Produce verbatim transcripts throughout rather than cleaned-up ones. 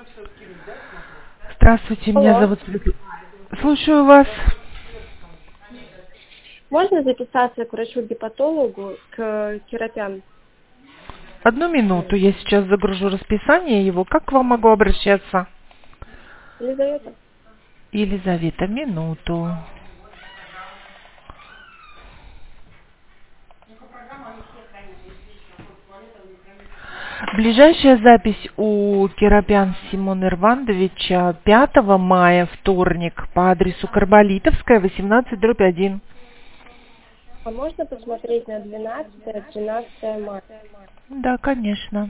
Здравствуйте, меня Алло. зовут Светлана. Слушаю вас. Можно записаться к врачу-гепатологу, к Керапян? Одну минуту, я сейчас загружу расписание его. Как к вам могу обращаться? Елизавета? Елизавета, минуту. Ближайшая запись у Керапян Симона Ирвандовича пятого мая, вторник, по адресу Карболитовская, восемнадцать, дробь один. А можно посмотреть на двенадцатое-тринадцатое мая? Да, конечно.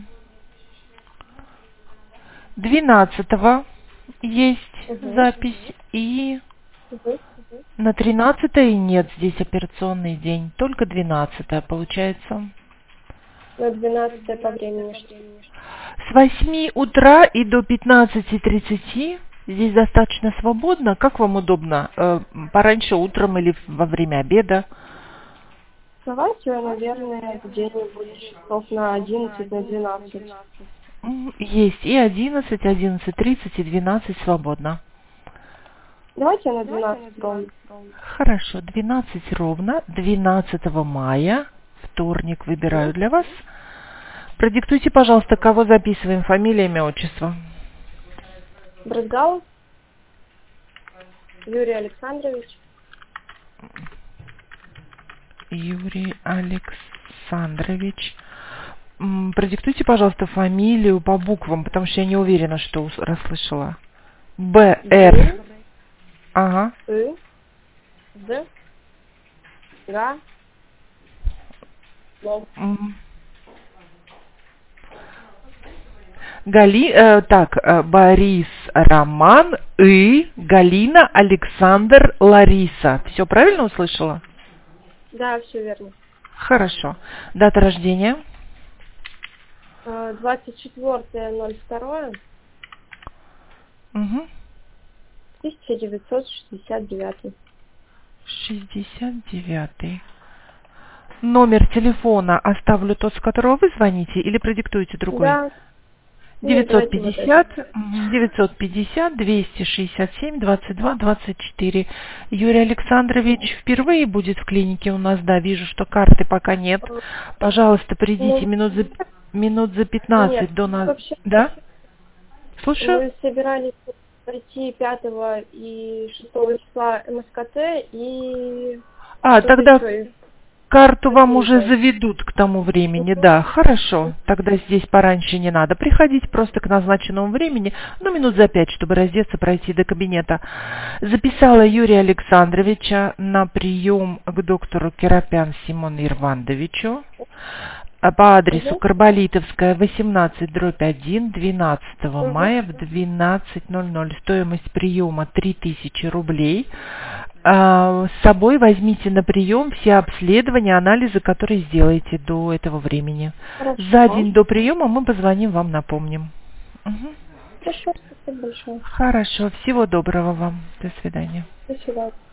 двенадцатого есть Угу. запись и Угу. на тринадцатое нет здесь операционный день, только двенадцатое получается. На двенадцатое по времени что? С восьми утра и до пятнадцати тридцати здесь достаточно свободно. Как вам удобно? Э, Пораньше утром или во время обеда? Давайте, наверное, где-нибудь часов на одиннадцать, на двенадцать. М, Есть и одиннадцать, одиннадцать тридцать и двенадцать свободно. Давайте на двенадцать ровно. Хорошо, двенадцать ровно, двенадцатого мая, вторник выбираю Угу. для вас. Продиктуйте, пожалуйста, кого записываем, фамилия, имя, отчество. Брызгал Юрий Александрович. Юрий Александрович. М, Продиктуйте, пожалуйста, фамилию по буквам, потому что я не уверена, что ус- расслышала. Б, Р. Б, Ага. И, З, Г, Лов. М. Гали, э, так, э, Борис, Роман, И, Галина, Александр, Лариса. Все правильно услышала? Да, все верно. Хорошо. Дата рождения? Э, двадцать четвёртое ноль второе Угу. тысяча девятьсот шестьдесят девятый. шестьдесят девятый. Номер телефона оставлю тот, с которого вы звоните, или продиктуете другой? Да, нет, девятьсот давайте вот это. пятьдесят, мгм, девятьсот пятьдесят, двести шестьдесят семь, двадцать два, двадцать четыре. Юрий Александрович впервые будет в клинике у нас, да, вижу, что карты пока нет. Э, Пожалуйста, придите Ну, минут за, минут за нет, пятнадцать до нас. вообще Да? Слушаю. мы собирались пройти пятого и шестого числа эм эс ка тэ и А, что-то тогда еще. карту вам уже Какие-то. заведут к тому времени, да, хорошо. Тогда здесь пораньше не надо приходить, просто к назначенному времени, ну, минут за пять, чтобы раздеться, пройти до кабинета. Записала Юрия Александровича на прием к доктору Керапян Симону Ирвандовичу а по адресу Угу. Карболитовская, восемнадцать, дробь один, двенадцатого Угу. мая в двенадцать ноль ноль. Стоимость приема три тысячи рублей. А, С собой возьмите на прием все обследования, анализы, которые сделаете до этого времени. За Хорошо. день до приема мы позвоним вам, напомним. Мгм. Хорошо, спасибо большое. Хорошо, всего доброго вам. До свидания. До свидания.